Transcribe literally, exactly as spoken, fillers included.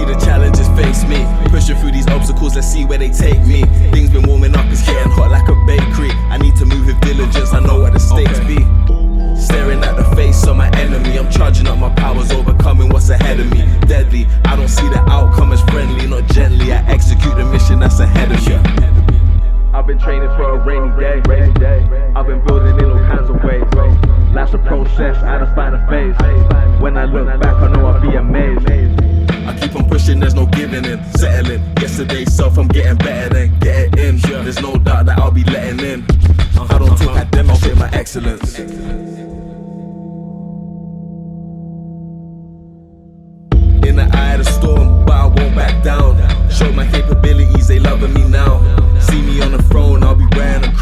see the challenges face me. Pushing through these obstacles, let's see where they take me. Things been warming up, it's getting hot like a bakery. I need to move with diligence, I know what the stakes be. Staring at the face of my enemy, I'm charging up my powers, overcoming what's ahead of me. Deadly, I don't see the outcome as friendly, not gently. I execute the mission that's ahead of me. I've been training for a rainy day. I've been building in all kinds of ways. Life's a process, I don't find a phase. When I look back, I know I'll be amazed. I keep on pushing, there's no giving in. Settling, yesterday's self, I'm getting better than get it in. There's no doubt that I'll be letting in. I don't think I demonstrate my excellence. In the eye of the storm, but I won't back down. Show my capabilities, they loving me now. See me on the throne, I'll be wearing a